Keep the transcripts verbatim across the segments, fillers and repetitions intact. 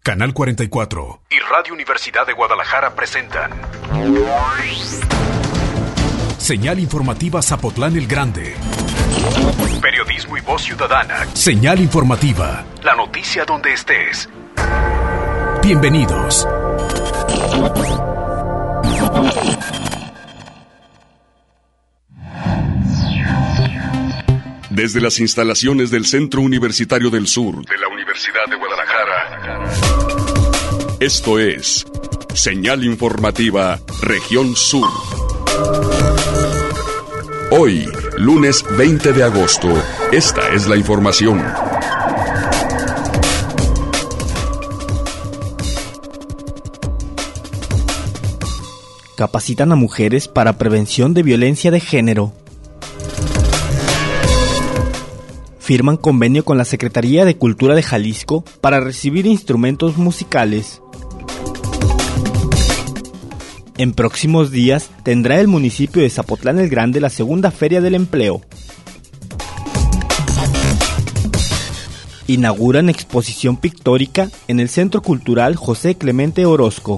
Canal cuarenta y cuatro y Radio Universidad de Guadalajara presentan Señal Informativa Zapotlán el Grande. Periodismo y voz ciudadana. Señal Informativa. La noticia donde estés. Bienvenidos. Desde las instalaciones del Centro Universitario del Sur de la Universidad de Guadalajara, esto es Señal Informativa Región Sur. Hoy, lunes veinte de agosto, esta es la información. Capacitan a mujeres para prevención de violencia de género. Firman convenio con la Secretaría de Cultura de Jalisco para recibir instrumentos musicales. En próximos días tendrá el municipio de Zapotlán el Grande la segunda Feria del Empleo. Inauguran exposición pictórica en el Centro Cultural José Clemente Orozco.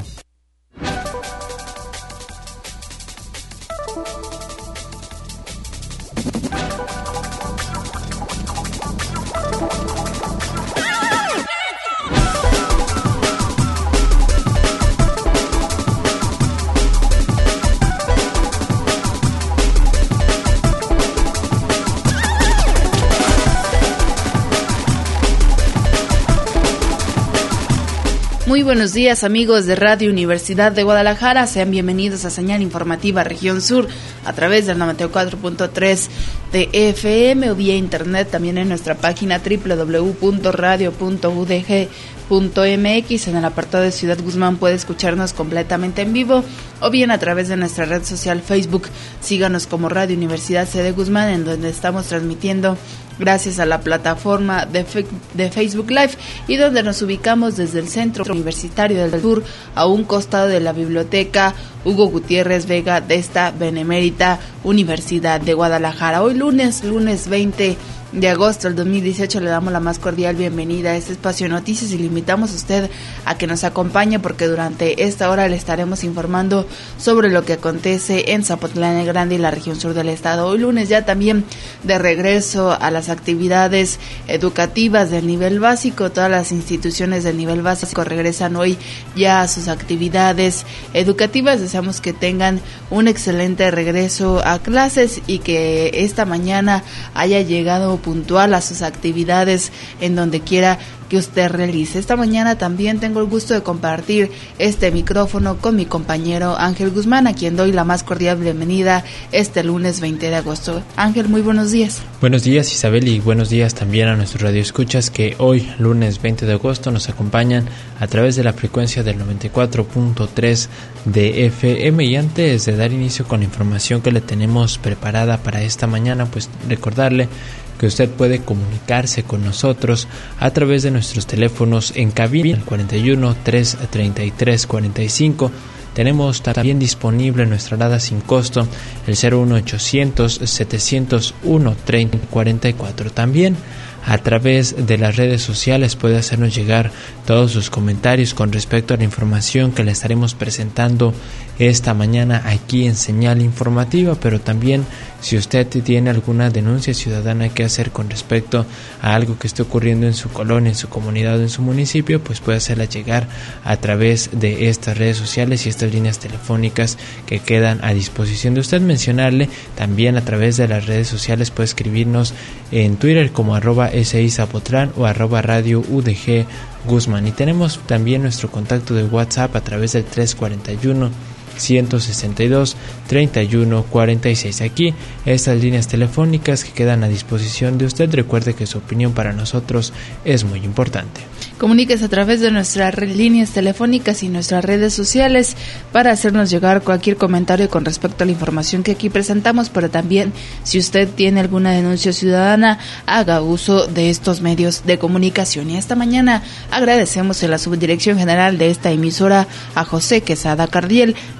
Muy buenos días, amigos de Radio Universidad de Guadalajara, sean bienvenidos a Señal Informativa Región Sur a través del noventa y cuatro punto tres de F M o vía internet, también en nuestra página doble u doble u doble u punto radio punto u d g punto m x. En el apartado de Ciudad Guzmán puede escucharnos completamente en vivo o bien a través de nuestra red social Facebook. Síganos como Radio Universidad C D Guzmán, en donde estamos transmitiendo gracias a la plataforma de, fe- de Facebook Live y donde nos ubicamos desde el Centro Universitario del Sur a un costado de la Biblioteca Hugo Gutiérrez Vega de esta benemérita Universidad de Guadalajara. Hoy lunes, lunes veinte de agosto del dos mil dieciocho, le damos la más cordial bienvenida a este espacio de noticias y le invitamos a usted a que nos acompañe porque durante esta hora le estaremos informando sobre lo que acontece en Zapotlán el Grande y la región sur del estado. Hoy lunes ya también de regreso a las actividades educativas del nivel básico. Todas las instituciones del nivel básico regresan hoy ya a sus actividades educativas. Deseamos que tengan un excelente regreso a clases y que esta mañana haya llegado puntual a sus actividades en donde quiera que usted realice. Esta mañana también tengo el gusto de compartir este micrófono con mi compañero Ángel Guzmán, a quien doy la más cordial bienvenida este lunes veinte de agosto. Ángel, muy buenos días. Buenos días, Isabel, y buenos días también a nuestros radioescuchas que hoy, lunes veinte de agosto, nos acompañan a través de la frecuencia del noventa y cuatro punto tres de F M. Y antes de dar inicio con la información que le tenemos preparada para esta mañana, pues recordarle que usted puede comunicarse con nosotros a través de nuestros teléfonos en cabina, el cuarenta y uno, tres treinta y tres, cuarenta y cinco. Tenemos también disponible nuestra alada sin costo, el cero uno ochocientos, setecientos uno, treinta, cuarenta y cuatro. También a través de las redes sociales puede hacernos llegar todos sus comentarios con respecto a la información que le estaremos presentando esta mañana aquí en Señal Informativa, pero también si usted tiene alguna denuncia ciudadana que hacer con respecto a algo que esté ocurriendo en su colonia, en su comunidad o en su municipio, pues puede hacerla llegar a través de estas redes sociales y estas líneas telefónicas que quedan a disposición de usted. Mencionarle también a través de las redes sociales puede escribirnos en Twitter como arroba SI Zapotlán o arroba Radio U D G Guzmán. Y tenemos también nuestro contacto de WhatsApp a través del tres cuarenta y uno, ciento sesenta y dos, treinta y uno, cuarenta y seis. Aquí estas líneas telefónicas que quedan a disposición de usted. Recuerde que su opinión para nosotros es muy importante. Comuníquese a través de nuestras líneas telefónicas y nuestras redes sociales para hacernos llegar cualquier comentario con respecto a la información que aquí presentamos, pero también si usted tiene alguna denuncia ciudadana, haga uso de estos medios de comunicación. Y esta mañana agradecemos a la Subdirección General de esta emisora, a José Quesada Cardiel,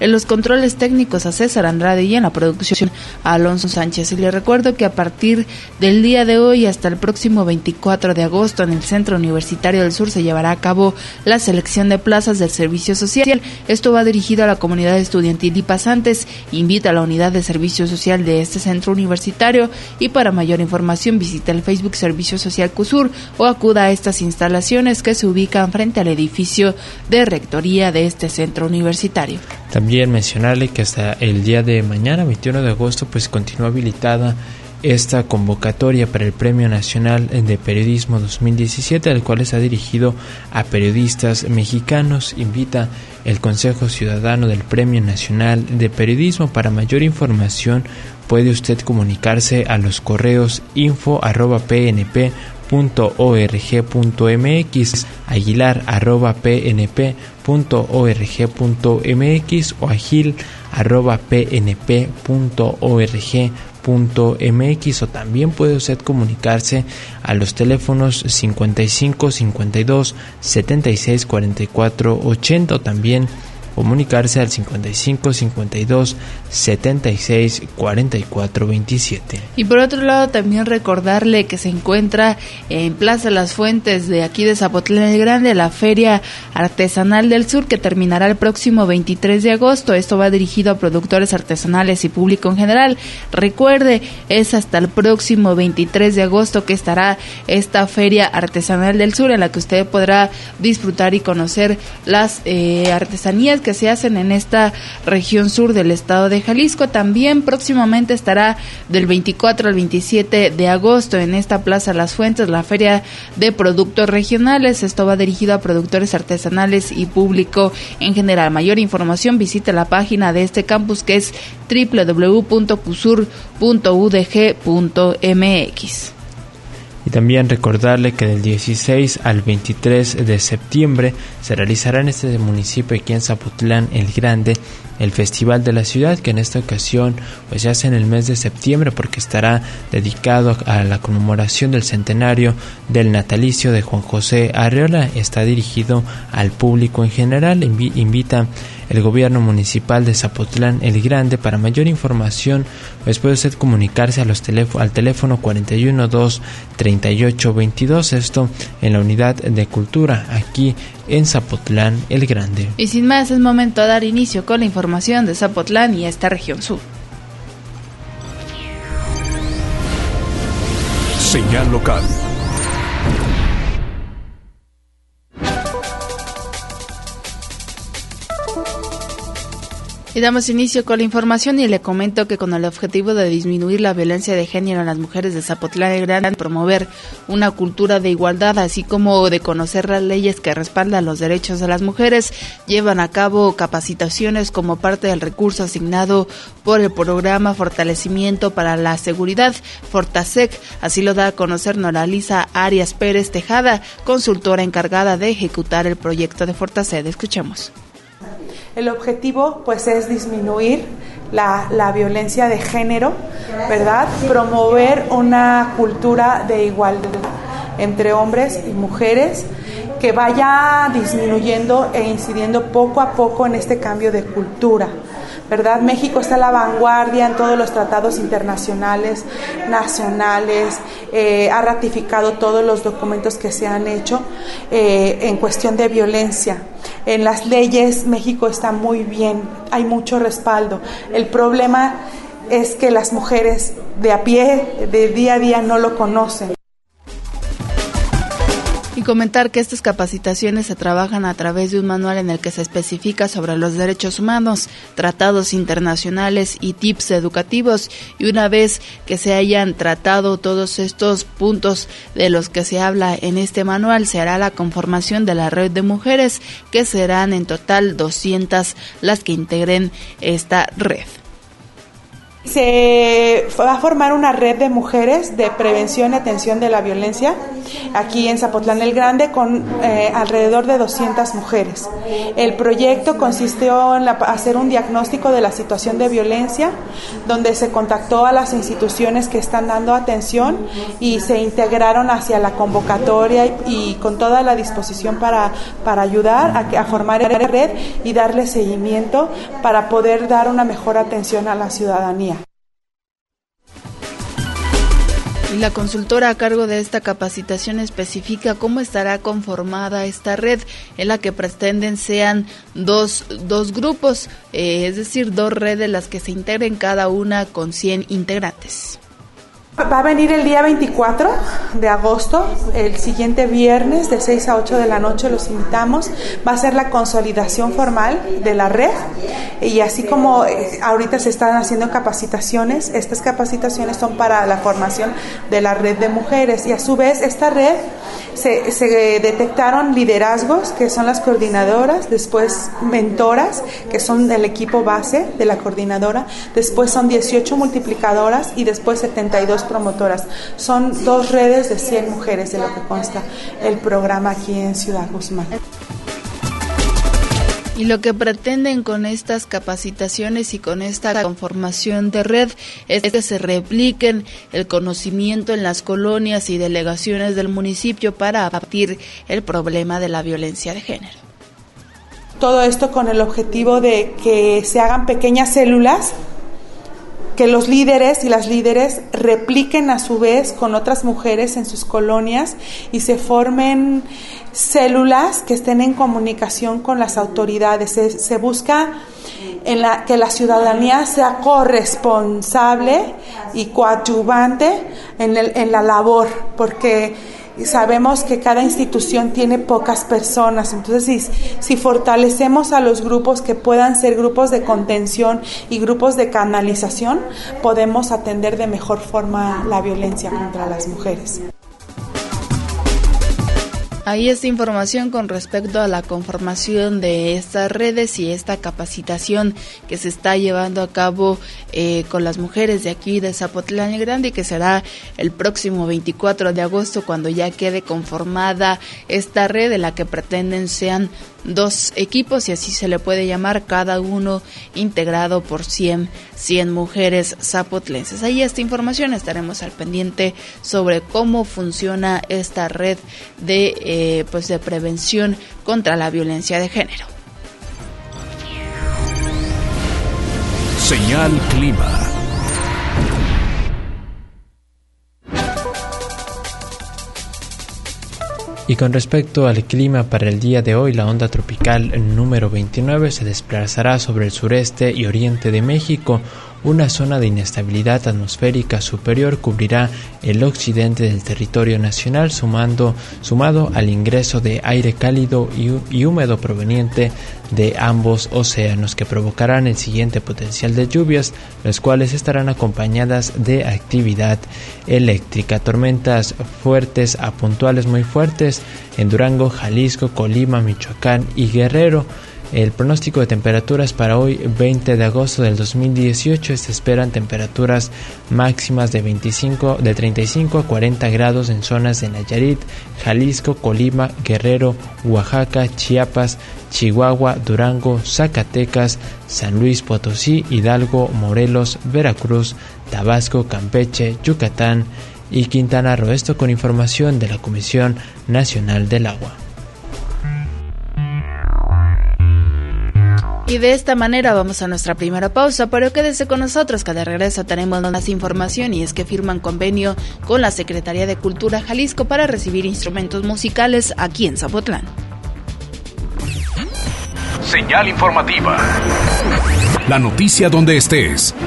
En los controles técnicos a César Andrade y en la producción a Alonso Sánchez. Y les recuerdo que a partir del día de hoy hasta el próximo veinticuatro de agosto en el Centro Universitario del Sur se llevará a cabo la selección de plazas del servicio social. Esto va dirigido a la comunidad estudiantil y pasantes. Invita a la unidad de servicio social de este centro universitario y para mayor información visita el Facebook Servicio Social CUSUR o acuda a estas instalaciones que se ubican frente al edificio de rectoría de este centro universitario. También mencionarle que hasta el día de mañana, veintiuno de agosto, pues continúa habilitada esta convocatoria para el Premio Nacional de Periodismo dos mil diecisiete, el cual está dirigido a periodistas mexicanos. Invita el Consejo Ciudadano del Premio Nacional de Periodismo. Para mayor información puede usted comunicarse a los correos info arroba pnp punto org punto mx, aguilar arroba pnp punto org punto mx o agil arroba pnp punto org punto mx, o también puede usted comunicarse a los teléfonos cincuenta y cinco cincuenta y dos setenta y seis cuarenta y cuatro ochenta, o también comunicarse al cincuenta y cinco cincuenta y dos setenta y seis cuarenta y cuatro veintisiete. Y por otro lado también recordarle que se encuentra en Plaza Las Fuentes de aquí de Zapotlán el Grande la Feria Artesanal del Sur, que terminará el próximo veintitrés de agosto. Esto va dirigido a productores artesanales y público en general. Recuerde, es hasta el próximo veintitrés de agosto que estará esta Feria Artesanal del Sur, en la que usted podrá disfrutar y conocer las eh, artesanías que se hacen en esta región sur del estado de Jalisco. También próximamente estará del veinticuatro al veintisiete de agosto en esta Plaza Las Fuentes la Feria de Productos Regionales. Esto va dirigido a productores artesanales y público en general. Mayor información visite la página de este campus, que es doble u doble u doble u punto cusur punto u d g punto m x. Y también recordarle que del dieciséis al veintitrés de septiembre se realizará en este municipio, aquí en Zapotlán el Grande, el Festival de la Ciudad, que en esta ocasión pues se hace en el mes de septiembre porque estará dedicado a la conmemoración del centenario del natalicio de Juan José Arreola. Está dirigido al público en general. Invi- invita el gobierno municipal de Zapotlán el Grande. Para mayor información pues puede usted comunicarse a los teléf- al teléfono cuarenta y uno dos treinta y ocho veintidós, esto en la unidad de cultura aquí en Zapotlán el Grande. Y sin más, es momento de dar inicio con la información de Zapotlán y esta región sur. Señal local. Y damos inicio con la información y le comento que con el objetivo de disminuir la violencia de género en las mujeres de Zapotlán el Grande, promover una cultura de igualdad, así como de conocer las leyes que respaldan los derechos de las mujeres, llevan a cabo capacitaciones como parte del recurso asignado por el programa Fortalecimiento para la Seguridad, Fortasec. Así lo da a conocer Noralisa Arias Pérez Tejada, consultora encargada de ejecutar el proyecto de Fortasec. Escuchemos. El objetivo pues es disminuir la, la violencia de género, ¿verdad? Promover una cultura de igualdad entre hombres y mujeres que vaya disminuyendo e incidiendo poco a poco en este cambio de cultura, ¿verdad? México está a la vanguardia en todos los tratados internacionales, nacionales, eh, ha ratificado todos los documentos que se han hecho eh, en cuestión de violencia. En las leyes México está muy bien, hay mucho respaldo. El problema es que las mujeres de a pie, de día a día, no lo conocen. Y comentar que estas capacitaciones se trabajan a través de un manual en el que se especifica sobre los derechos humanos, tratados internacionales y tips educativos. Y una vez que se hayan tratado todos estos puntos de los que se habla en este manual, se hará la conformación de la red de mujeres, que serán en total doscientas las que integren esta red. Se va a formar una red de mujeres de prevención y atención de la violencia aquí en Zapotlán el Grande con eh, alrededor de doscientas mujeres. El proyecto consistió en la, hacer un diagnóstico de la situación de violencia, donde se contactó a las instituciones que están dando atención y se integraron hacia la convocatoria y, y con toda la disposición para, para ayudar a, a formar la red y darle seguimiento para poder dar una mejor atención a la ciudadanía. Y la consultora a cargo de esta capacitación especifica cómo estará conformada esta red, en la que pretenden sean dos, dos grupos, eh, es decir, dos redes las que se integren, cada una con cien integrantes. Va a venir el día veinticuatro de agosto, el siguiente viernes de seis a ocho de la noche, los invitamos. Va a ser la consolidación formal de la red y así como eh, ahorita se están haciendo capacitaciones, estas capacitaciones son para la formación de la red de mujeres y a su vez esta red se, se detectaron liderazgos que son las coordinadoras, después mentoras que son del equipo base de la coordinadora, después son dieciocho multiplicadoras y después setenta y dos promotoras. Son dos redes de cien mujeres de lo que consta el programa aquí en Ciudad Guzmán. Y lo que pretenden con estas capacitaciones y con esta conformación de red es que se repliquen el conocimiento en las colonias y delegaciones del municipio para abatir el problema de la violencia de género. Todo esto con el objetivo de que se hagan pequeñas células, que los líderes y las líderes repliquen a su vez con otras mujeres en sus colonias y se formen células que estén en comunicación con las autoridades. Se, se busca en la, que la ciudadanía sea corresponsable y coadyuvante en, el, en la labor, porque sabemos que cada institución tiene pocas personas, entonces si, si fortalecemos a los grupos que puedan ser grupos de contención y grupos de canalización, podemos atender de mejor forma la violencia contra las mujeres. Ahí está información con respecto a la conformación de estas redes y esta capacitación que se está llevando a cabo eh, con las mujeres de aquí de Zapotlán el Grande y que será el próximo veinticuatro de agosto cuando ya quede conformada esta red de la que pretenden sean dos equipos y así se le puede llamar, cada uno integrado por cien, cien mujeres zapotlenses. Ahí esta información, estaremos al pendiente sobre cómo funciona esta red de eh, pues de prevención contra la violencia de género. Señal Clima. Y con respecto al clima para el día de hoy, la onda tropical número veintinueve se desplazará sobre el sureste y oriente de México. Una zona de inestabilidad atmosférica superior cubrirá el occidente del territorio nacional, sumando, sumado al ingreso de aire cálido y, y húmedo proveniente de ambos océanos, que provocarán el siguiente potencial de lluvias, las cuales estarán acompañadas de actividad eléctrica. Tormentas fuertes a puntuales muy fuertes en Durango, Jalisco, Colima, Michoacán y Guerrero. El pronóstico de temperaturas para hoy, veinte de agosto del dos mil dieciocho, se esperan temperaturas máximas de veinticinco, de treinta y cinco a cuarenta grados en zonas de Nayarit, Jalisco, Colima, Guerrero, Oaxaca, Chiapas, Chihuahua, Durango, Zacatecas, San Luis Potosí, Hidalgo, Morelos, Veracruz, Tabasco, Campeche, Yucatán y Quintana Roo. Esto con información de la Comisión Nacional del Agua. Y de esta manera vamos a nuestra primera pausa, pero quédese con nosotros que de regreso tenemos más información, y es que firman convenio con la Secretaría de Cultura Jalisco para recibir instrumentos musicales aquí en Zapotlán. Señal informativa. La noticia donde estés.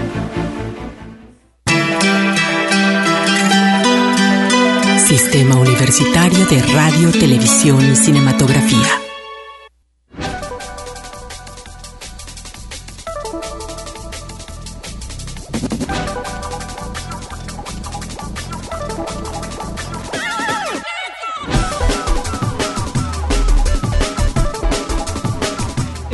Sistema Universitario de Radio, Televisión y Cinematografía.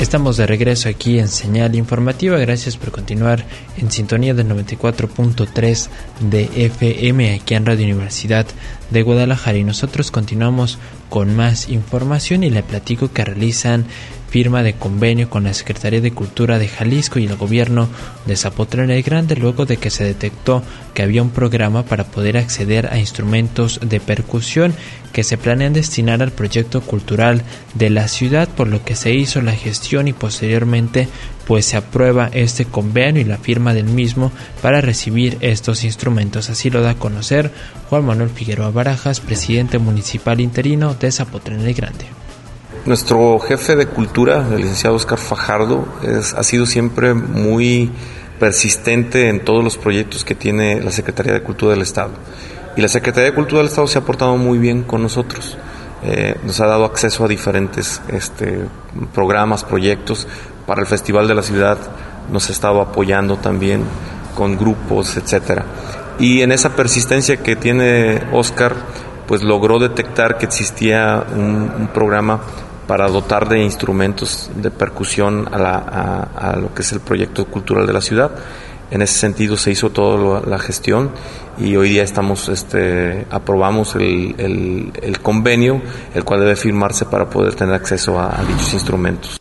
Estamos de regreso aquí en Señal Informativa. Gracias por continuar en sintonía del noventa y cuatro punto tres de F M aquí en Radio Universidad de Guadalajara. Y nosotros continuamos con más información y le platico que realizan firma de convenio con la Secretaría de Cultura de Jalisco y el gobierno de Zapotlán el Grande luego de que se detectó que había un programa para poder acceder a instrumentos de percusión que se planean destinar al proyecto cultural de la ciudad, por lo que se hizo la gestión y posteriormente pues se aprueba este convenio y la firma del mismo para recibir estos instrumentos. Así lo da a conocer Juan Manuel Figueroa Barajas, presidente municipal interino de Zapotlán el Grande. Nuestro jefe de cultura, el licenciado Oscar Fajardo, es, ha sido siempre muy persistente en todos los proyectos que tiene la Secretaría de Cultura del Estado. Y la Secretaría de Cultura del Estado se ha portado muy bien con nosotros. Eh, nos ha dado acceso a diferentes este, programas, proyectos. Para el Festival de la Ciudad nos ha estado apoyando también con grupos, etcétera. Y en esa persistencia que tiene Oscar, pues logró detectar que existía un, un programa para dotar de instrumentos de percusión a, la, a, a lo que es el proyecto cultural de la ciudad. En ese sentido se hizo toda la gestión y hoy día estamos, este, aprobamos el, el, el convenio, el cual debe firmarse para poder tener acceso a, a dichos instrumentos.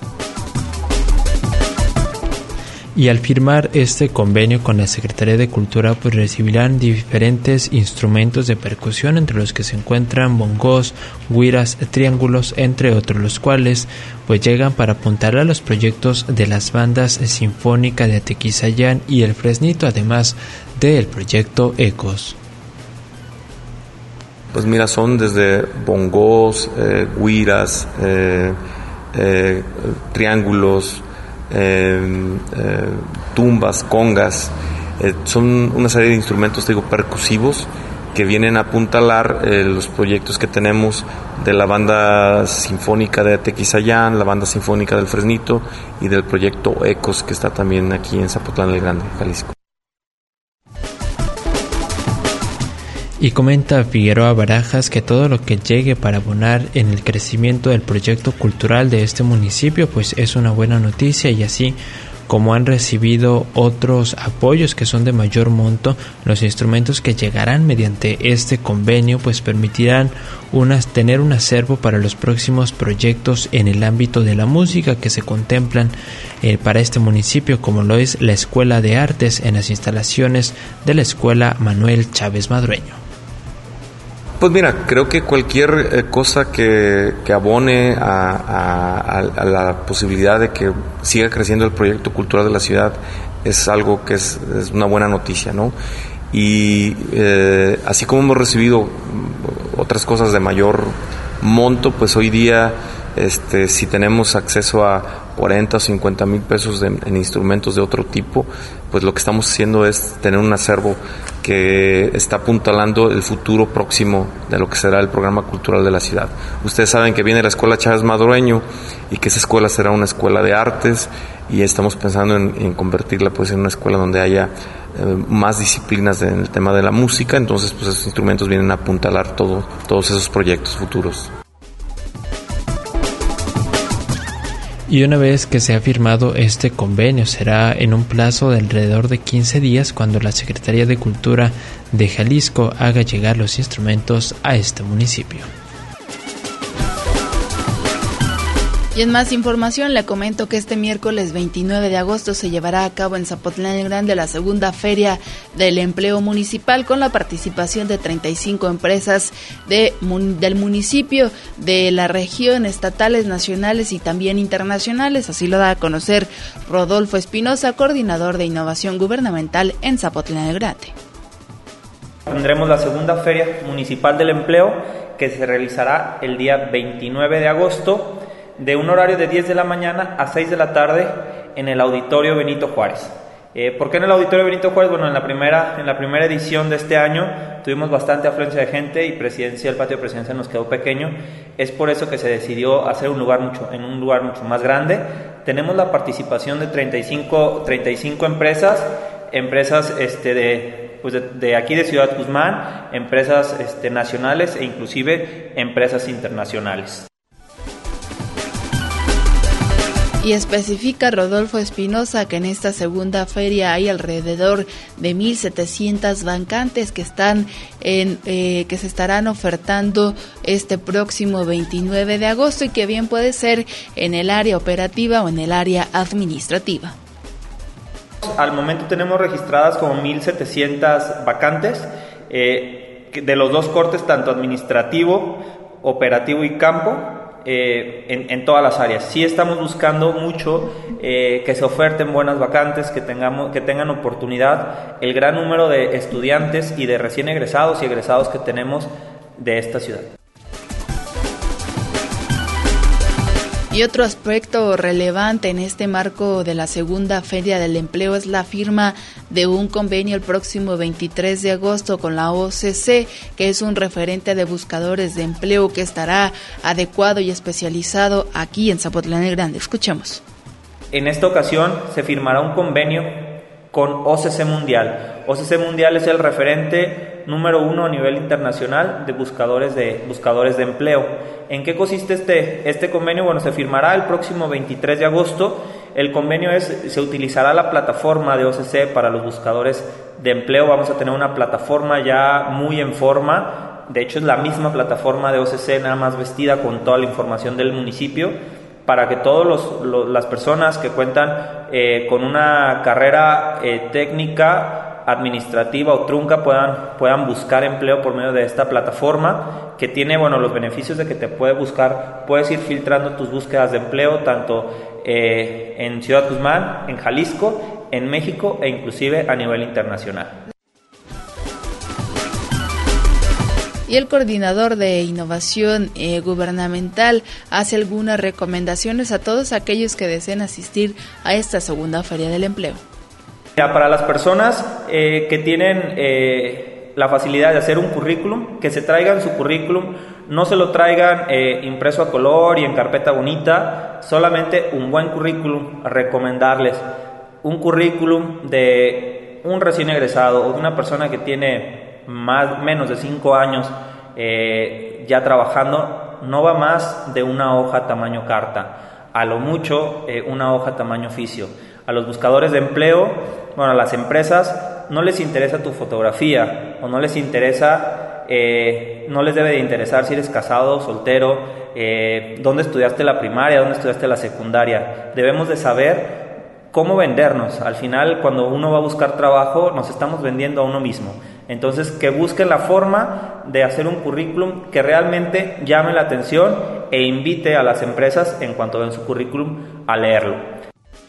Y al firmar este convenio con la Secretaría de Cultura, pues recibirán diferentes instrumentos de percusión, entre los que se encuentran bongos, güiras, triángulos, entre otros, los cuales pues llegan para apuntar a los proyectos de las bandas Sinfónica de Atequizayán y El Fresnito, además del proyecto Ecos. Pues mira, son desde bongos, eh, güiras, eh, eh, triángulos, Eh, eh, tumbas, congas, eh, son una serie de instrumentos, te digo, percusivos que vienen a apuntalar eh, los proyectos que tenemos de la banda sinfónica de Atequizayán, la banda sinfónica del Fresnito y del proyecto Ecos, que está también aquí en Zapotlán el Grande, Jalisco. Y comenta Figueroa Barajas que todo lo que llegue para abonar en el crecimiento del proyecto cultural de este municipio pues es una buena noticia, y así como han recibido otros apoyos que son de mayor monto, los instrumentos que llegarán mediante este convenio pues permitirán unas, tener un acervo para los próximos proyectos en el ámbito de la música que se contemplan eh, para este municipio, como lo es la Escuela de Artes en las instalaciones de la Escuela Manuel Chávez Madrueño. Pues mira, creo que cualquier eh, cosa que, que abone a, a, a la posibilidad de que siga creciendo el proyecto cultural de la ciudad es algo que es, es una buena noticia, ¿no? Y eh, así como hemos recibido otras cosas de mayor monto, pues hoy día este, si tenemos acceso a cuarenta o cincuenta mil pesos de, en instrumentos de otro tipo, pues lo que estamos haciendo es tener un acervo que está apuntalando el futuro próximo de lo que será el programa cultural de la ciudad. Ustedes saben que viene la Escuela Chávez Madrueño y que esa escuela será una escuela de artes, y estamos pensando en, en convertirla pues en una escuela donde haya eh, más disciplinas en el tema de la música. Entonces pues esos instrumentos vienen a apuntalar todo, todos esos proyectos futuros. Y una vez que se ha firmado este convenio, será en un plazo de alrededor de quince días cuando la Secretaría de Cultura de Jalisco haga llegar los instrumentos a este municipio. Y en más información le comento que este miércoles veintinueve de agosto se llevará a cabo en Zapotlán el Grande la segunda Feria del Empleo Municipal, con la participación de treinta y cinco empresas de, del municipio, de la región, estatales, nacionales y también internacionales. Así lo da a conocer Rodolfo Espinosa, coordinador de innovación gubernamental en Zapotlán el Grande. Tendremos la segunda Feria Municipal del Empleo, que se realizará el día veintinueve de agosto, de un horario de diez de la mañana a seis de la tarde en el Auditorio Benito Juárez. Eh, ¿Por qué en el Auditorio Benito Juárez? Bueno, en la primera en la primera edición de este año tuvimos bastante afluencia de gente y presidencia, el patio presidencial nos quedó pequeño. Es por eso que se decidió hacer un lugar mucho, en un lugar mucho más grande. Tenemos la participación de treinta y cinco empresas, empresas este, de, pues de, de aquí de Ciudad Guzmán, empresas este, nacionales e inclusive empresas internacionales. Y especifica Rodolfo Espinosa que en esta segunda feria hay alrededor de mil setecientas vacantes que están en eh, que se estarán ofertando este próximo veintinueve de agosto y que bien puede ser en el área operativa o en el área administrativa. Al momento tenemos registradas como mil setecientas vacantes eh, de los dos cortes, tanto administrativo, operativo y campo. Eh, en, en todas las áreas. Sí estamos buscando mucho eh, que se oferten buenas vacantes, que tengamos, que tengan oportunidad el gran número de estudiantes y de recién egresados y egresados que tenemos de esta ciudad. Y otro aspecto relevante en este marco de la segunda Feria del Empleo es la firma de un convenio el próximo veintitrés de agosto con la O C C, que es un referente de buscadores de empleo que estará adecuado y especializado aquí en Zapotlán el Grande. Escuchemos. En esta ocasión se firmará un convenio con O C C Mundial. O C C Mundial es el referente número uno a nivel internacional de buscadores de, buscadores de empleo. ¿En qué consiste este, este convenio? Bueno, se firmará el próximo veintitrés de agosto. El convenio es, se utilizará la plataforma de O C C para los buscadores de empleo. Vamos a tener una plataforma ya muy en forma. De hecho, es la misma plataforma de O C C, nada más vestida con toda la información del municipio, para que todas las personas que cuentan eh, con una carrera eh, técnica, administrativa o trunca puedan, puedan buscar empleo por medio de esta plataforma, que tiene, bueno, los beneficios de que te puede buscar, puedes ir filtrando tus búsquedas de empleo tanto eh, en Ciudad Guzmán, en Jalisco, en México e inclusive a nivel internacional. Y el coordinador de innovación eh, gubernamental hace algunas recomendaciones a todos aquellos que deseen asistir a esta segunda Feria del Empleo. Ya, para las personas eh, que tienen eh, la facilidad de hacer un currículum, que se traigan su currículum, no se lo traigan eh, impreso a color y en carpeta bonita, solamente un buen currículum, a recomendarles un currículum de un recién egresado o de una persona que tiene más menos de cinco años eh, ya trabajando, no va más de una hoja tamaño carta, a lo mucho eh, una hoja tamaño oficio. A los buscadores de empleo, bueno, a las empresas no les interesa tu fotografía o no les interesa, eh, no les debe de interesar si eres casado, soltero, eh, dónde estudiaste la primaria, dónde estudiaste la secundaria. Debemos de saber cómo vendernos. Al final, cuando uno va a buscar trabajo, nos estamos vendiendo a uno mismo. Entonces, que busquen la forma de hacer un currículum que realmente llame la atención e invite a las empresas, en cuanto ven su currículum, a leerlo.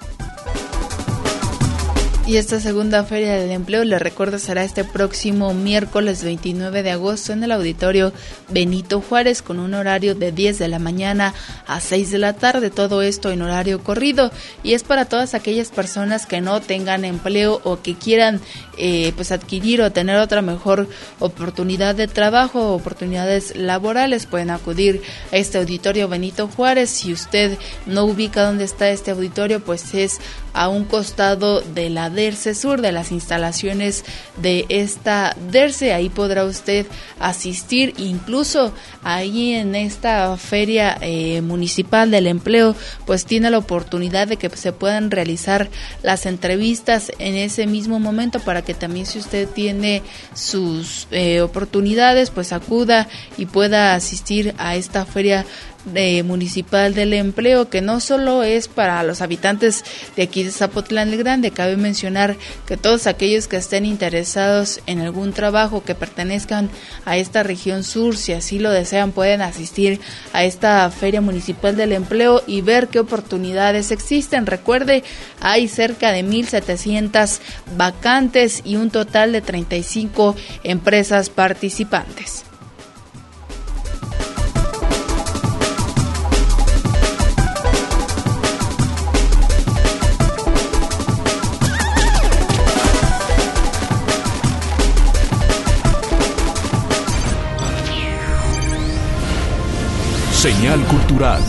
Y esta segunda Feria del Empleo, les recuerdo, será este próximo miércoles veintinueve de agosto en el Auditorio Benito Juárez, con un horario de diez de la mañana a seis de la tarde, todo esto en horario corrido, y es para todas aquellas personas que no tengan empleo o que quieran eh, pues adquirir o tener otra mejor oportunidad de trabajo, oportunidades laborales. Pueden acudir a este Auditorio Benito Juárez. Si usted no ubica dónde está este auditorio, pues es a un costado de la DERCE Sur, de las instalaciones de esta DERCE. Ahí podrá usted asistir. Incluso ahí en esta feria eh, municipal del empleo, pues tiene la oportunidad de que se puedan realizar las entrevistas en ese mismo momento, para que también, si usted tiene sus eh, oportunidades, pues acuda y pueda asistir a esta feria de municipal del empleo, que no solo es para los habitantes de aquí de Zapotlán el Grande. Cabe mencionar que todos aquellos que estén interesados en algún trabajo que pertenezcan a esta región sur, si así lo desean, pueden asistir a esta feria municipal del empleo y ver qué oportunidades existen. Recuerde, hay cerca de mil setecientas vacantes y un total de treinta y cinco empresas participantes. Señal cultural.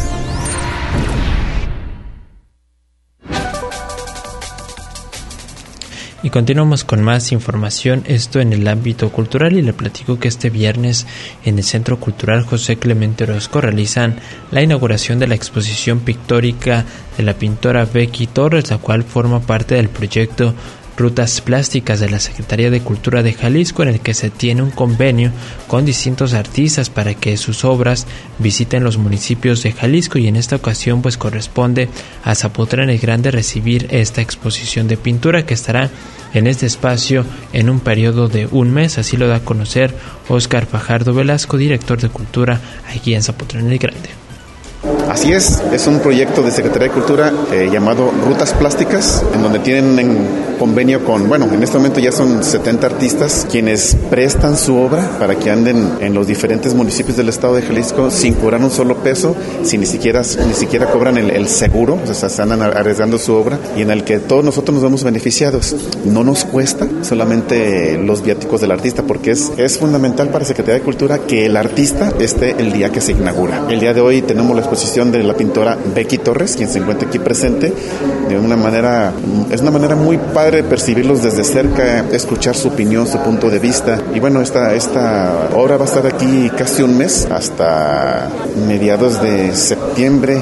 Y continuamos con más información, esto en el ámbito cultural, y le platico que este viernes en el Centro Cultural José Clemente Orozco realizan la inauguración de la exposición pictórica de la pintora Becky Torres, la cual forma parte del proyecto Rutas Plásticas de la Secretaría de Cultura de Jalisco, en el que se tiene un convenio con distintos artistas para que sus obras visiten los municipios de Jalisco, y en esta ocasión pues corresponde a Zapotlán el Grande recibir esta exposición de pintura que estará en este espacio en un periodo de un mes. Así lo da a conocer Óscar Fajardo Velasco, director de Cultura aquí en Zapotlán el Grande. Así es, es un proyecto de Secretaría de Cultura eh, llamado Rutas Plásticas, en donde tienen en convenio con, bueno, en este momento ya son setenta artistas quienes prestan su obra para que anden en los diferentes municipios del estado de Jalisco sin cobrar un solo peso, sin ni siquiera ni siquiera cobran el, el seguro, o sea, se andan arriesgando su obra, y en el que todos nosotros nos vemos beneficiados. No nos cuesta solamente los viáticos del artista, porque es, es fundamental para Secretaría de Cultura que el artista esté el día que se inaugura. El día de hoy tenemos la exposición de la pintora Becky Torres, quien se encuentra aquí presente. De una manera, es una manera muy padre percibirlos desde cerca, escuchar su opinión, su punto de vista. Y bueno, esta, esta obra va a estar aquí casi un mes, hasta mediados de septiembre.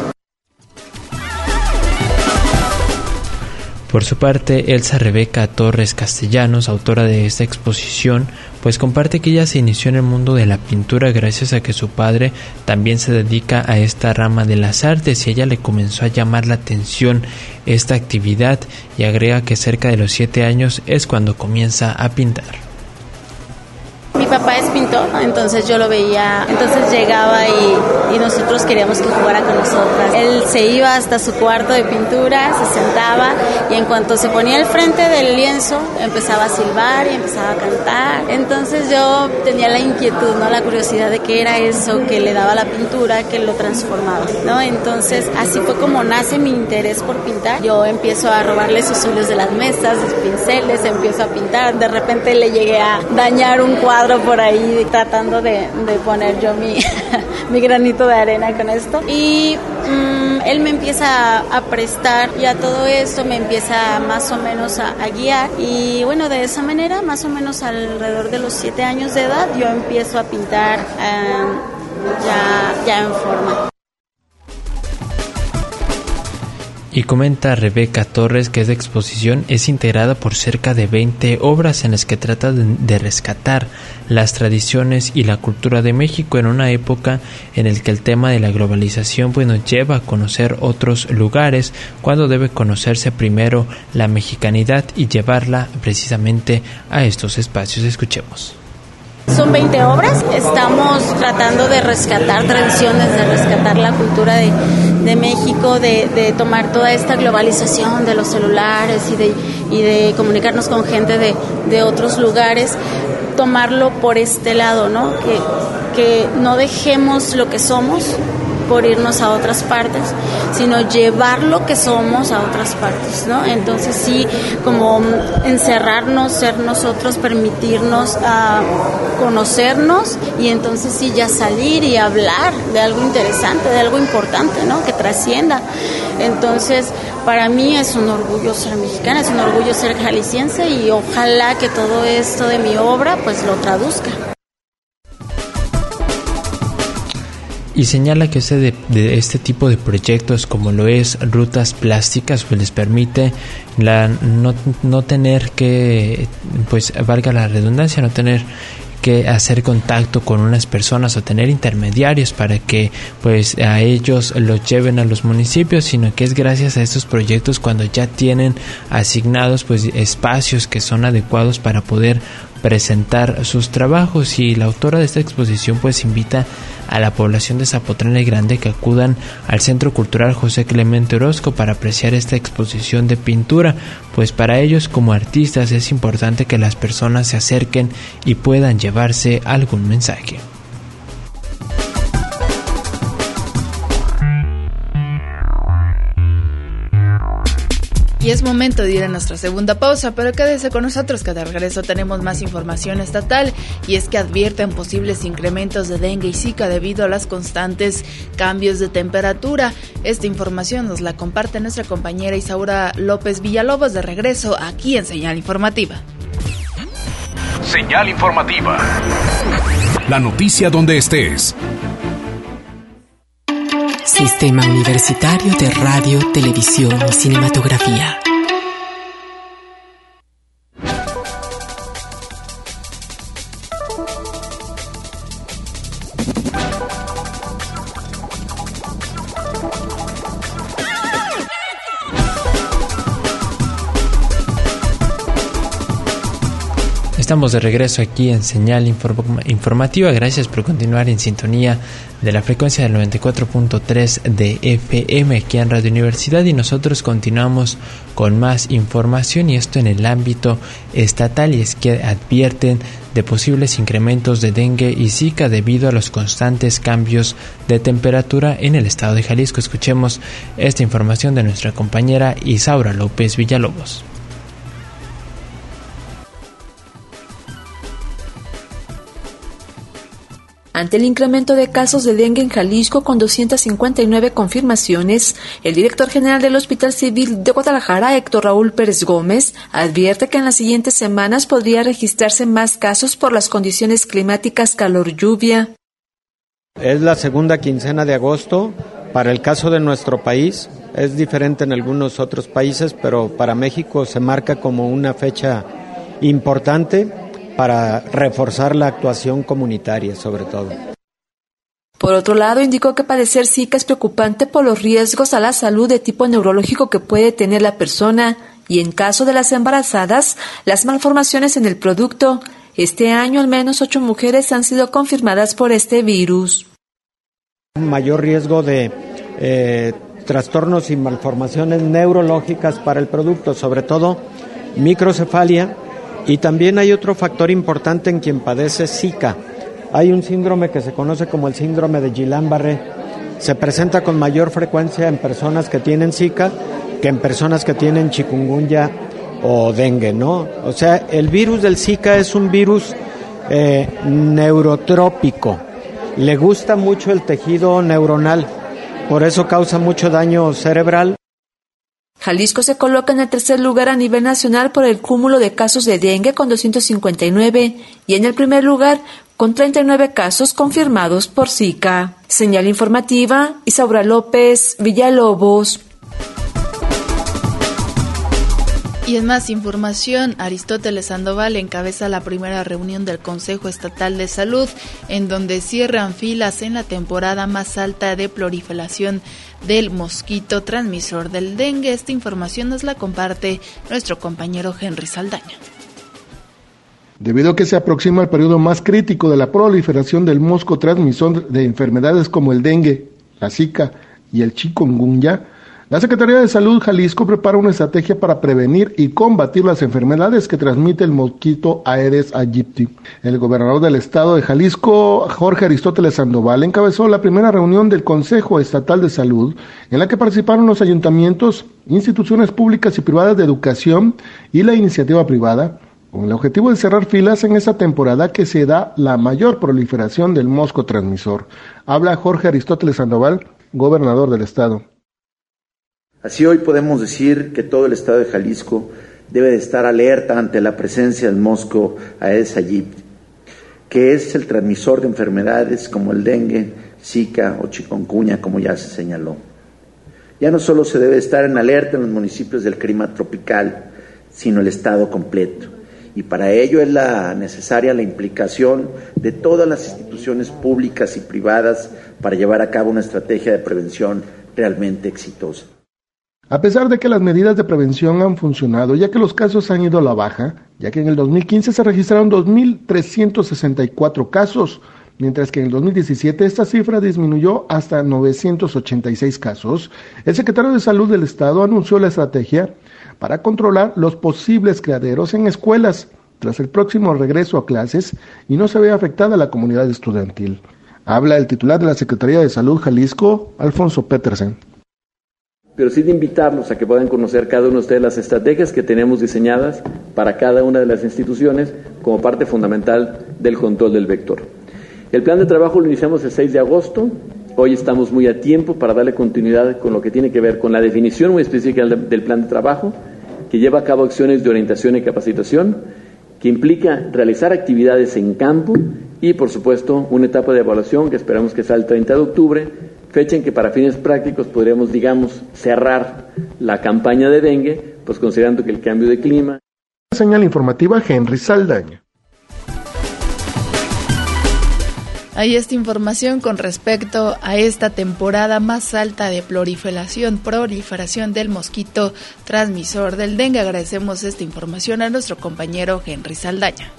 Por su parte, Elsa Rebeca Torres Castellanos, autora de esta exposición, pues comparte que ella se inició en el mundo de la pintura gracias a que su padre también se dedica a esta rama de las artes, y a ella le comenzó a llamar la atención esta actividad, y agrega que cerca de los siete años es cuando comienza a pintar. Mi papá es pintor, entonces yo lo veía, entonces llegaba y, y nosotros queríamos que jugara con nosotras. Él se iba hasta su cuarto de pintura, se sentaba, y en cuanto se ponía al frente del lienzo empezaba a silbar y empezaba a cantar. Entonces yo tenía la inquietud, ¿no? La curiosidad de qué era eso que le daba la pintura, que lo transformaba, ¿no? Entonces así fue como nace mi interés por pintar. Yo empiezo a robarle sus óleos de las mesas, sus pinceles, empiezo a pintar. De repente le llegué a dañar un cuadro por ahí tratando de, de poner yo mi, mi granito de arena con esto, y mmm, él me empieza a, a prestar ya todo esto, me empieza más o menos a, a guiar, y bueno, de esa manera más o menos alrededor de los siete años de edad yo empiezo a pintar um, ya, ya en forma. Y comenta Rebeca Torres que esta exposición es integrada por cerca de veinte obras en las que trata de, de rescatar las tradiciones y la cultura de México en una época en la que el tema de la globalización pues, nos lleva a conocer otros lugares, cuando debe conocerse primero la mexicanidad y llevarla precisamente a estos espacios. Escuchemos. Son veinte obras, estamos tratando de rescatar tradiciones, de rescatar la cultura de, de México, de, de tomar toda esta globalización de los celulares y de, y de comunicarnos con gente de, de otros lugares, tomarlo por este lado, ¿no? Que, que no dejemos lo que somos por irnos a otras partes, sino llevar lo que somos a otras partes, ¿no? Entonces sí, como encerrarnos, ser nosotros, permitirnos uh, conocernos, y entonces sí ya salir y hablar de algo interesante, de algo importante, ¿no? Que trascienda. Entonces para mí es un orgullo ser mexicana, es un orgullo ser jalisciense, y ojalá que todo esto de mi obra pues lo traduzca. Y señala que este, de, de este tipo de proyectos, como lo es Rutas Plásticas, pues les permite la, no, no tener que, pues valga la redundancia, no tener que hacer contacto con unas personas o tener intermediarios para que pues a ellos los lleven a los municipios, sino que es gracias a estos proyectos cuando ya tienen asignados pues espacios que son adecuados para poder presentar sus trabajos. Y la autora de esta exposición pues invita a la población de Zapotlán el Grande que acudan al Centro Cultural José Clemente Orozco para apreciar esta exposición de pintura, pues para ellos como artistas es importante que las personas se acerquen y puedan llevarse algún mensaje. Y es momento de ir a nuestra segunda pausa, pero quédese con nosotros que de regreso tenemos más información estatal, y es que advierten posibles incrementos de dengue y zika debido a las constantes cambios de temperatura. Esta información nos la comparte nuestra compañera Isaura López Villalobos, de regreso aquí en Señal Informativa. Señal Informativa. La noticia donde estés. Sistema Universitario de Radio, Televisión y Cinematografía. Estamos de regreso aquí en Señal Inform- Informativa. Gracias por continuar en sintonía de la frecuencia del noventa y cuatro punto tres de F M aquí en Radio Universidad, y nosotros continuamos con más información, y esto en el ámbito estatal, y es que advierten de posibles incrementos de dengue y zika debido a los constantes cambios de temperatura en el estado de Jalisco. Escuchemos esta información de nuestra compañera Isaura López Villalobos. Ante el incremento de casos de dengue en Jalisco con doscientas cincuenta y nueve confirmaciones, el director general del Hospital Civil de Guadalajara, Héctor Raúl Pérez Gómez, advierte que en las siguientes semanas podría registrarse más casos por las condiciones climáticas calor-lluvia. Es la segunda quincena de agosto. Para el caso de nuestro país, es diferente en algunos otros países, pero para México se marca como una fecha importante para reforzar la actuación comunitaria, sobre todo. Por otro lado, indicó que padecer zika es preocupante por los riesgos a la salud de tipo neurológico que puede tener la persona, y en caso de las embarazadas, las malformaciones en el producto. Este año, al menos ocho mujeres han sido confirmadas por este virus. Un mayor riesgo de eh, trastornos y malformaciones neurológicas para el producto, sobre todo microcefalia. Y también hay otro factor importante en quien padece zika. Hay un síndrome que se conoce como el síndrome de Guillain-Barré. Se presenta con mayor frecuencia en personas que tienen zika que en personas que tienen chikungunya o dengue, ¿no? O sea, el virus del zika es un virus eh, neurotrópico. Le gusta mucho el tejido neuronal, por eso causa mucho daño cerebral. Jalisco se coloca en el tercer lugar a nivel nacional por el cúmulo de casos de dengue con doscientos cincuenta y nueve y en el primer lugar con treinta y nueve casos confirmados por zika. Señal informativa, Isaura López Villalobos. Y en más información, Aristóteles Sandoval encabeza la primera reunión del Consejo Estatal de Salud, en donde cierran filas en la temporada más alta de proliferación del mosquito transmisor del dengue. Esta información nos la comparte nuestro compañero Henry Saldaña. Debido a que se aproxima el periodo más crítico de la proliferación del mosco transmisor de enfermedades como el dengue, la zika y el chikungunya, la Secretaría de Salud Jalisco prepara una estrategia para prevenir y combatir las enfermedades que transmite el mosquito Aedes aegypti. El gobernador del estado de Jalisco, Jorge Aristóteles Sandoval, encabezó la primera reunión del Consejo Estatal de Salud, en la que participaron los ayuntamientos, instituciones públicas y privadas de educación y la iniciativa privada, con el objetivo de cerrar filas en esta temporada que se da la mayor proliferación del mosco transmisor. Habla Jorge Aristóteles Sandoval, gobernador del estado. Así hoy podemos decir que todo el estado de Jalisco debe de estar alerta ante la presencia del mosco Aedes aegypti, que es el transmisor de enfermedades como el dengue, zika o chikungunya, como ya se señaló. Ya no solo se debe estar en alerta en los municipios del clima tropical, sino el estado completo. Y para ello es la necesaria la implicación de todas las instituciones públicas y privadas para llevar a cabo una estrategia de prevención realmente exitosa. A pesar de que las medidas de prevención han funcionado, ya que los casos han ido a la baja, ya que en el dos mil quince se registraron dos mil trescientos sesenta y cuatro casos, mientras que en el dos mil diecisiete esta cifra disminuyó hasta novecientos ochenta y seis casos, el secretario de Salud del Estado anunció la estrategia para controlar los posibles criaderos en escuelas tras el próximo regreso a clases y no se ve afectada la comunidad estudiantil. Habla el titular de la Secretaría de Salud Jalisco, Alfonso Petersen. pero sí de invitarlos a que puedan conocer cada uno de ustedes las estrategias que tenemos diseñadas para cada una de las instituciones como parte fundamental del control del vector. El plan de trabajo lo iniciamos el seis de agosto, hoy estamos muy a tiempo para darle continuidad con lo que tiene que ver con la definición muy específica del plan de trabajo, que lleva a cabo acciones de orientación y capacitación, que implica realizar actividades en campo y, por supuesto, una etapa de evaluación que esperamos que sea el treinta de octubre, fecha en que para fines prácticos podríamos, digamos, cerrar la campaña de dengue, pues considerando que el cambio de clima. Señal informativa Henry Saldaña. Hay esta información con respecto a esta temporada más alta de proliferación, proliferación del mosquito transmisor del dengue. Agradecemos esta información a nuestro compañero Henry Saldaña.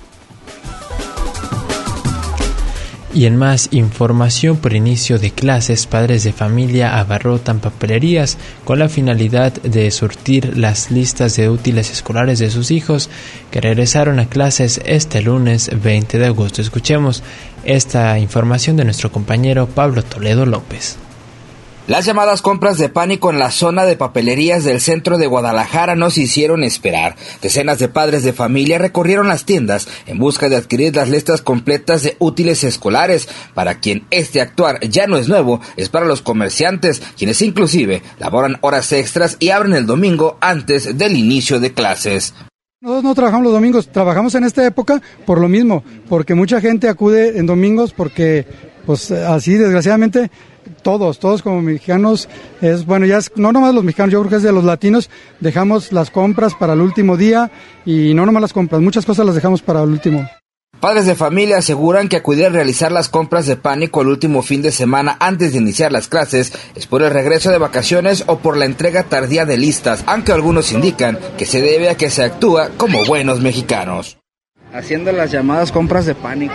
Y en más información, por inicio de clases, padres de familia abarrotan papelerías con la finalidad de surtir las listas de útiles escolares de sus hijos que regresaron a clases este lunes veinte de agosto. Escuchemos esta información de nuestro compañero Pablo Toledo López. Las llamadas compras de pánico en la zona de papelerías del centro de Guadalajara no se hicieron esperar. Decenas de padres de familia recorrieron las tiendas en busca de adquirir las listas completas de útiles escolares. Para quien este actuar ya no es nuevo, es para los comerciantes, quienes inclusive laboran horas extras y abren el domingo antes del inicio de clases. Nosotros no trabajamos los domingos, trabajamos en esta época por lo mismo, porque mucha gente acude en domingos porque, pues así desgraciadamente, todos, todos como mexicanos, es bueno, ya es, no nomás los mexicanos, yo creo que es de los latinos, dejamos las compras para el último día y no nomás las compras, muchas cosas las dejamos para el último. Padres de familia aseguran que acudir a realizar las compras de pánico el último fin de semana antes de iniciar las clases es por el regreso de vacaciones o por la entrega tardía de listas, aunque algunos indican que se debe a que se actúa como buenos mexicanos. Haciendo las llamadas compras de pánico.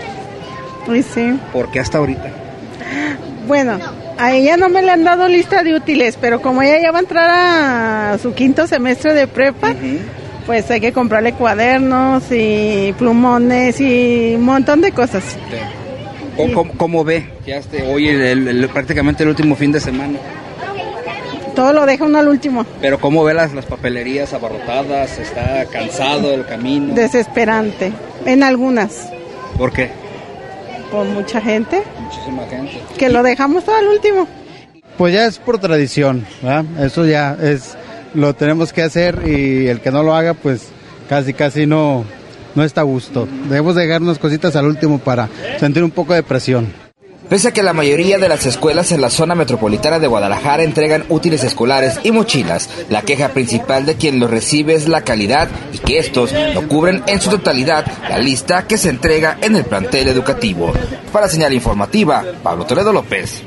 Uy, sí. ¿Por qué hasta ahorita? Bueno, a ella no me le han dado lista de útiles, pero como ella ya va a entrar a su quinto semestre de prepa, uh-huh. pues hay que comprarle cuadernos y plumones y un montón de cosas. ¿Cómo, cómo, cómo ve? Ya este, hoy el, el, el, prácticamente el último fin de semana. Todo lo deja uno al último. Pero ¿cómo ve las, las papelerías abarrotadas? ¿Está cansado el camino? Desesperante, en algunas. ¿Por qué? Por mucha gente. Muchísima gente. Que lo dejamos todo al último. Pues ya es por tradición, ¿verdad? Eso ya es, lo tenemos que hacer y el que no lo haga, pues casi casi no, no está a gusto. Debemos dejar unas cositas al último para sentir un poco de presión. Pese a que la mayoría de las escuelas en la zona metropolitana de Guadalajara entregan útiles escolares y mochilas, la queja principal de quien los recibe es la calidad y que estos no cubren en su totalidad la lista que se entrega en el plantel educativo. Para Señal Informativa, Pablo Toledo López.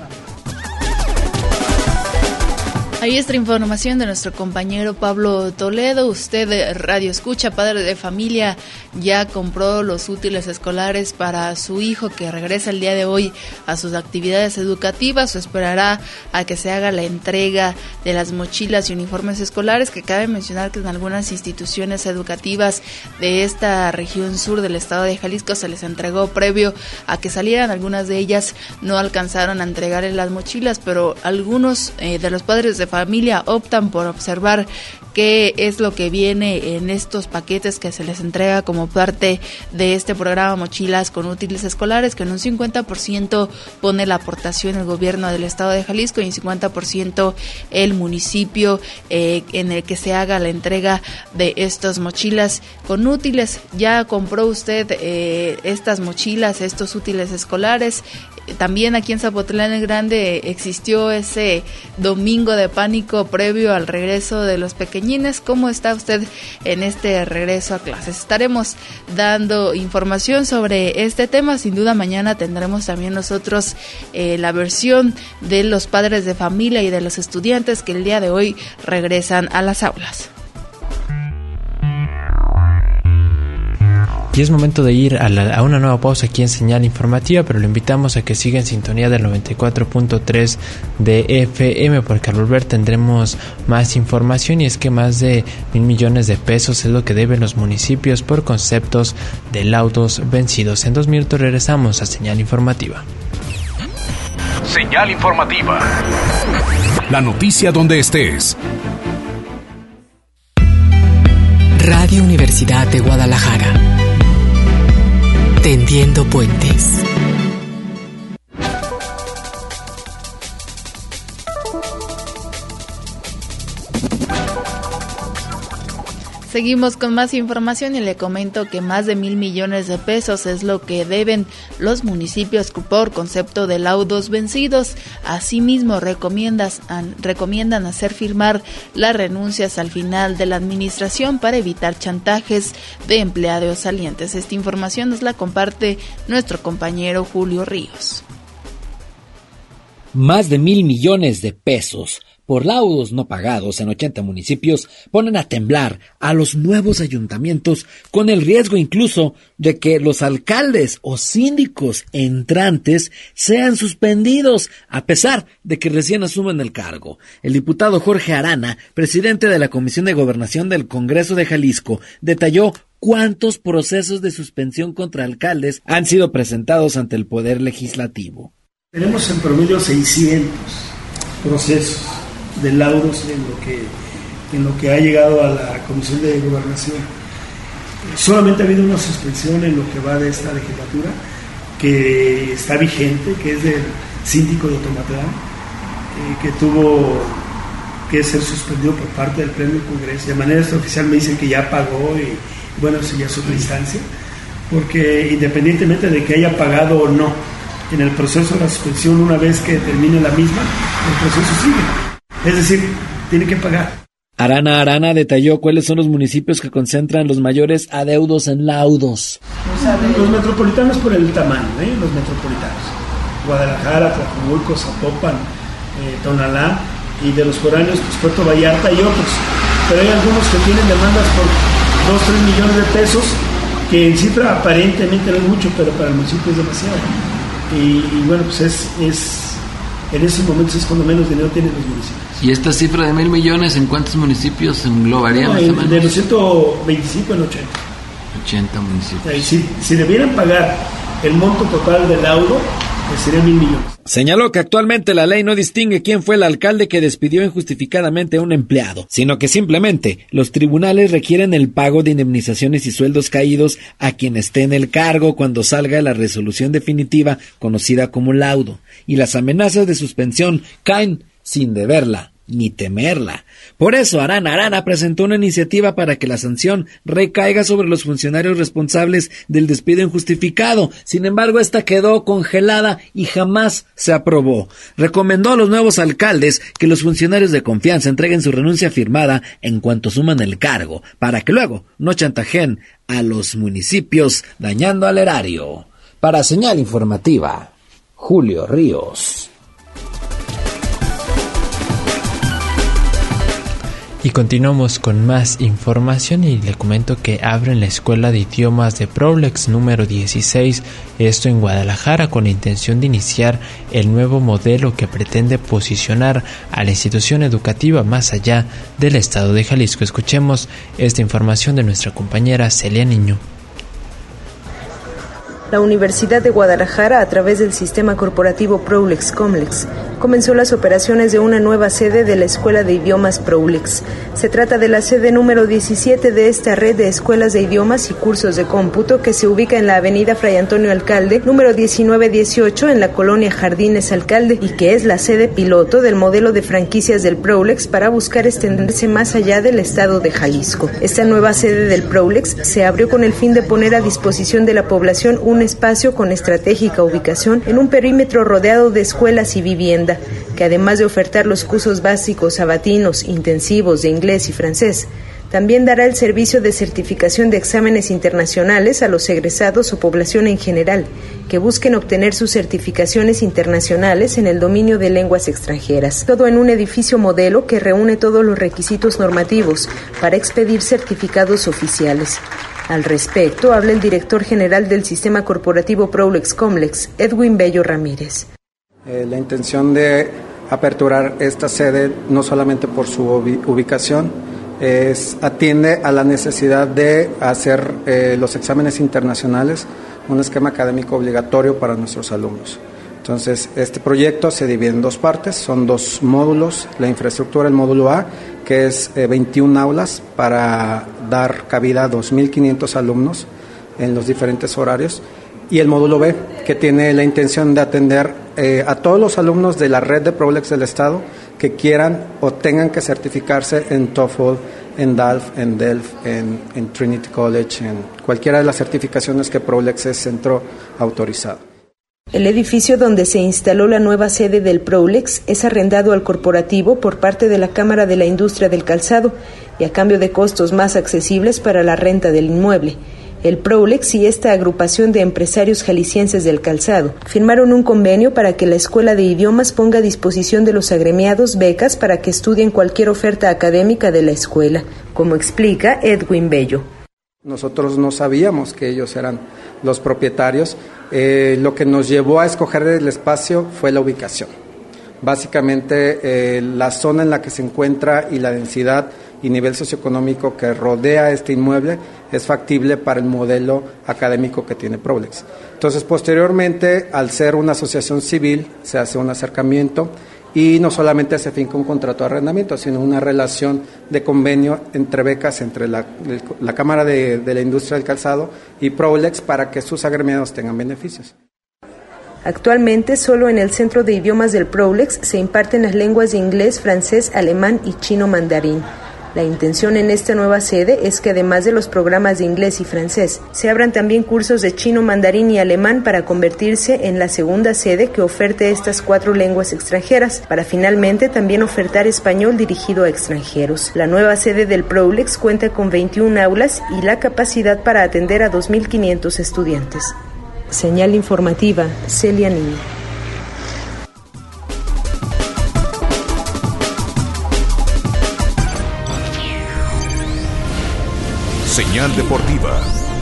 Ahí está la información de nuestro compañero Pablo Toledo. Usted, radio escucha, padre de familia, ya compró los útiles escolares para su hijo que regresa el día de hoy a sus actividades educativas o esperará a que se haga la entrega de las mochilas y uniformes escolares, que cabe mencionar que en algunas instituciones educativas de esta región sur del estado de Jalisco se les entregó previo a que salieran. Algunas de ellas no alcanzaron a entregarles las mochilas, pero algunos eh, de los padres de familia optan por observar qué es lo que viene en estos paquetes que se les entrega como parte de este programa Mochilas con Útiles Escolares, que en un cincuenta por ciento pone la aportación el gobierno del estado de Jalisco y en cincuenta por ciento el municipio eh, en el que se haga la entrega de estas mochilas con útiles. Ya compró usted eh, estas mochilas, estos útiles escolares. También aquí en Zapotlán el Grande existió ese domingo de pánico previo al regreso de los pequeñines. ¿Cómo está usted en este regreso a clases? Estaremos dando información sobre este tema. Sin duda mañana tendremos también nosotros eh, la versión de los padres de familia y de los estudiantes que el día de hoy regresan a las aulas. Y es momento de ir a, la, a una nueva pausa aquí en Señal Informativa, pero lo invitamos a que siga en sintonía del noventa y cuatro punto tres de F M, porque al volver tendremos más información, y es que más de mil millones de pesos es lo que deben los municipios por conceptos de laudos vencidos. En dos minutos regresamos a Señal Informativa. Señal informativa. La noticia donde estés. Radio Universidad de Guadalajara. Tendiendo puentes. Seguimos con más información y le comento que más de mil millones de pesos es lo que deben los municipios por concepto de laudos vencidos. Asimismo, recomiendan, recomiendan hacer firmar las renuncias al final de la administración para evitar chantajes de empleados salientes. Esta información nos la comparte nuestro compañero Julio Ríos. Más de mil millones de pesos por laudos no pagados en ochenta municipios ponen a temblar a los nuevos ayuntamientos, con el riesgo incluso de que los alcaldes o síndicos entrantes sean suspendidos a pesar de que recién asumen el cargo. El diputado Jorge Arana, presidente de la Comisión de Gobernación del Congreso de Jalisco, detalló cuántos procesos de suspensión contra alcaldes han sido presentados ante el Poder Legislativo. Tenemos en promedio seiscientos procesos de laudos en lo que en lo que ha llegado a la Comisión de Gobernación. Solamente ha habido una suspensión en lo que va de esta legislatura, que está vigente, que es del síndico de Tomatlán, eh, que tuvo que ser suspendido por parte del Pleno del Congreso. De manera extraoficial me dicen que ya pagó y bueno, eso ya es otra instancia, porque independientemente de que haya pagado o no, en el proceso de la suspensión, una vez que termine la misma, el proceso sigue. Es decir, tiene que pagar. Arana Arana detalló cuáles son los municipios que concentran los mayores adeudos en laudos. Los metropolitanos por el tamaño, ¿eh? Los metropolitanos. Guadalajara, Tlajomulco, Zapopan, eh, Tonalá, y de los foráneos, pues Puerto Vallarta y otros. Pero hay algunos que tienen demandas por dos, tres millones de pesos, que en cifra aparentemente no es mucho, pero para el municipio es demasiado. Y, y bueno, pues es... es en esos momentos es cuando menos dinero tienen los municipios. ¿Y esta cifra de mil millones en cuántos municipios englobaría no, más o menos? De los ciento veinticinco en ochenta. ochenta municipios. Si, si debieran pagar el monto total del laudo, pues sería mil millones. Señaló que actualmente la ley no distingue quién fue el alcalde que despidió injustificadamente a un empleado, sino que simplemente los tribunales requieren el pago de indemnizaciones y sueldos caídos a quien esté en el cargo cuando salga la resolución definitiva conocida como laudo, y las amenazas de suspensión caen sin deberla ni temerla. Por eso Arana Arana presentó una iniciativa para que la sanción recaiga sobre los funcionarios responsables del despido injustificado. Sin embargo, esta quedó congelada y jamás se aprobó. Recomendó a los nuevos alcaldes que los funcionarios de confianza entreguen su renuncia firmada en cuanto suman el cargo, para que luego no chantajeen a los municipios dañando al erario. Para Señal Informativa, Julio Ríos. Y continuamos con más información y le comento que abren la Escuela de Idiomas de Prolex número dieciséis, esto en Guadalajara, con la intención de iniciar el nuevo modelo que pretende posicionar a la institución educativa más allá del estado de Jalisco. Escuchemos esta información de nuestra compañera Celia Niño. La Universidad de Guadalajara, a través del sistema corporativo Prolex Comlex, comenzó las operaciones de una nueva sede de la Escuela de Idiomas Prolex. Se trata de la sede número diecisiete de esta red de escuelas de idiomas y cursos de cómputo que se ubica en la avenida Fray Antonio Alcalde, número diecinueve dieciocho, en la colonia Jardines Alcalde, y que es la sede piloto del modelo de franquicias del Prolex para buscar extenderse más allá del estado de Jalisco. Esta nueva sede del Prolex se abrió con el fin de poner a disposición de la población un espacio con estratégica ubicación en un perímetro rodeado de escuelas y vivienda, que además de ofertar los cursos básicos sabatinos, intensivos de inglés y francés, también dará el servicio de certificación de exámenes internacionales a los egresados o población en general que busquen obtener sus certificaciones internacionales en el dominio de lenguas extranjeras. Todo en un edificio modelo que reúne todos los requisitos normativos para expedir certificados oficiales. Al respecto, habla el director general del sistema corporativo Prolex Comlex, Edwin Bello Ramírez. Eh, la intención de aperturar esta sede, no solamente por su ubicación, es, atiende a la necesidad de hacer eh, los exámenes internacionales, un esquema académico obligatorio para nuestros alumnos. Entonces, este proyecto se divide en dos partes, son dos módulos, la infraestructura, el módulo A, que es eh, veintiuna aulas para dar cabida a dos mil quinientos alumnos en los diferentes horarios, y el módulo B, que tiene la intención de atender eh, a todos los alumnos de la red de Prolex del Estado que quieran o tengan que certificarse en TOEFL, en D A L F, en D E L F, en, en Trinity College, en cualquiera de las certificaciones que Prolex es centro autorizado. El edificio donde se instaló la nueva sede del Prolex es arrendado al corporativo por parte de la Cámara de la Industria del Calzado y a cambio de costos más accesibles para la renta del inmueble. El Prolex y esta agrupación de empresarios jaliscienses del calzado firmaron un convenio para que la Escuela de Idiomas ponga a disposición de los agremiados becas para que estudien cualquier oferta académica de la escuela, como explica Edwin Bello. Nosotros no sabíamos que ellos eran los propietarios. Eh, lo que nos llevó a escoger el espacio fue la ubicación. Básicamente, eh, la zona en la que se encuentra y la densidad y nivel socioeconómico que rodea este inmueble es factible para el modelo académico que tiene Prolex. Entonces, posteriormente, al ser una asociación civil, se hace un acercamiento y no solamente se finca un contrato de arrendamiento, sino una relación de convenio entre becas entre la, la Cámara de, de la Industria del Calzado y Prolex para que sus agremiados tengan beneficios. Actualmente, solo en el Centro de Idiomas del Prolex se imparten las lenguas de inglés, francés, alemán y chino mandarín. La intención en esta nueva sede es que además de los programas de inglés y francés, se abran también cursos de chino, mandarín y alemán para convertirse en la segunda sede que oferte estas cuatro lenguas extranjeras, para finalmente también ofertar español dirigido a extranjeros. La nueva sede del Prolex cuenta con veintiuna aulas y la capacidad para atender a dos mil quinientos estudiantes. Señal informativa, Celia Niño. Señal deportiva.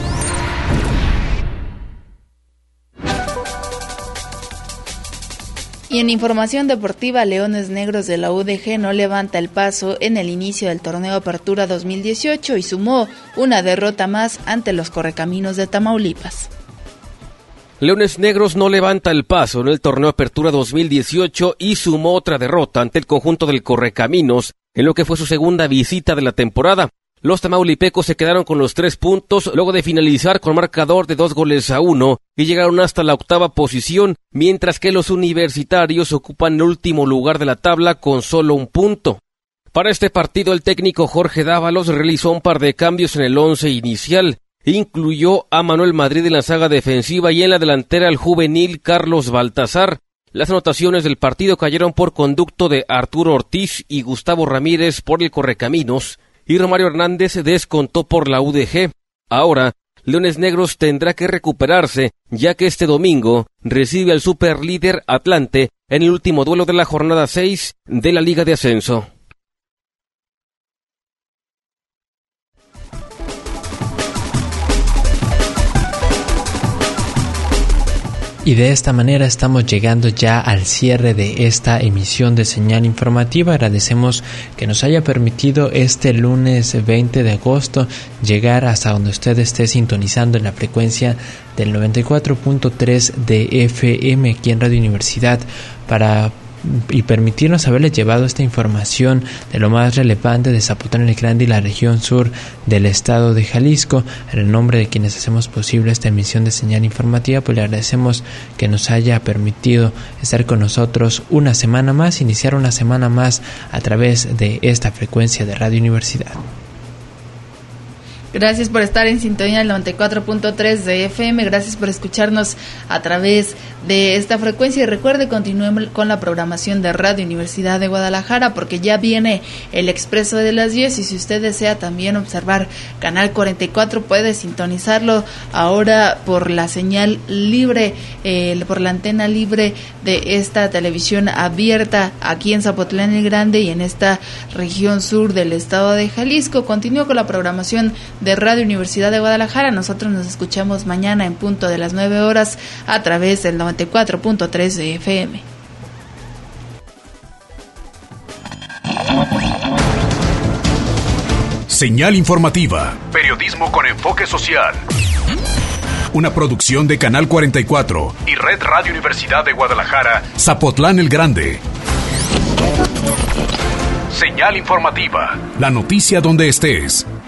Y en información deportiva, Leones Negros de la U D G no levanta el paso en el inicio del torneo Apertura dos mil dieciocho y sumó una derrota más ante los Correcaminos de Tamaulipas. Leones Negros no levanta el paso en el torneo Apertura dos mil dieciocho y sumó otra derrota ante el conjunto del Correcaminos en lo que fue su segunda visita de la temporada. Los tamaulipecos se quedaron con los tres puntos luego de finalizar con marcador de dos goles a uno y llegaron hasta la octava posición, mientras que los universitarios ocupan el último lugar de la tabla con solo un punto. Para este partido el técnico Jorge Dávalos realizó un par de cambios en el once inicial. Incluyó a Manuel Madrid en la saga defensiva y en la delantera al juvenil Carlos Baltazar. Las anotaciones del partido cayeron por conducto de Arturo Ortiz y Gustavo Ramírez por el Correcaminos, y Romario Hernández descontó por la U D G. Ahora, Leones Negros tendrá que recuperarse, ya que este domingo recibe al superlíder Atlante en el último duelo de la jornada seis de la Liga de Ascenso. Y de esta manera estamos llegando ya al cierre de esta emisión de Señal Informativa. Agradecemos que nos haya permitido este lunes veinte de agosto llegar hasta donde usted esté sintonizando en la frecuencia del noventa y cuatro punto tres de F M aquí en Radio Universidad para y permitirnos haberles llevado esta información de lo más relevante de Zapotlán el Grande y la región sur del estado de Jalisco. En el nombre de quienes hacemos posible esta emisión de Señal Informativa, pues le agradecemos que nos haya permitido estar con nosotros una semana más, iniciar una semana más a través de esta frecuencia de Radio Universidad. Gracias por estar en sintonía del noventa y cuatro punto tres de F M, gracias por escucharnos a través de esta frecuencia y recuerde, continuemos con la programación de Radio Universidad de Guadalajara porque ya viene el Expreso de las diez y si usted desea también observar Canal cuarenta y cuatro puede sintonizarlo ahora por la señal libre, eh, por la antena libre de esta televisión abierta aquí en Zapotlán el Grande y en esta región sur del estado de Jalisco. Continúo con la programación de Radio Universidad de Guadalajara. Nosotros nos escuchamos mañana en punto de las nueve horas a través del noventa y cuatro punto tres de F M. Señal informativa. Periodismo con enfoque social. una producción de Canal cuarenta y cuatro y Red Radio Universidad de Guadalajara, Zapotlán el Grande. Señal informativa, la noticia donde estés.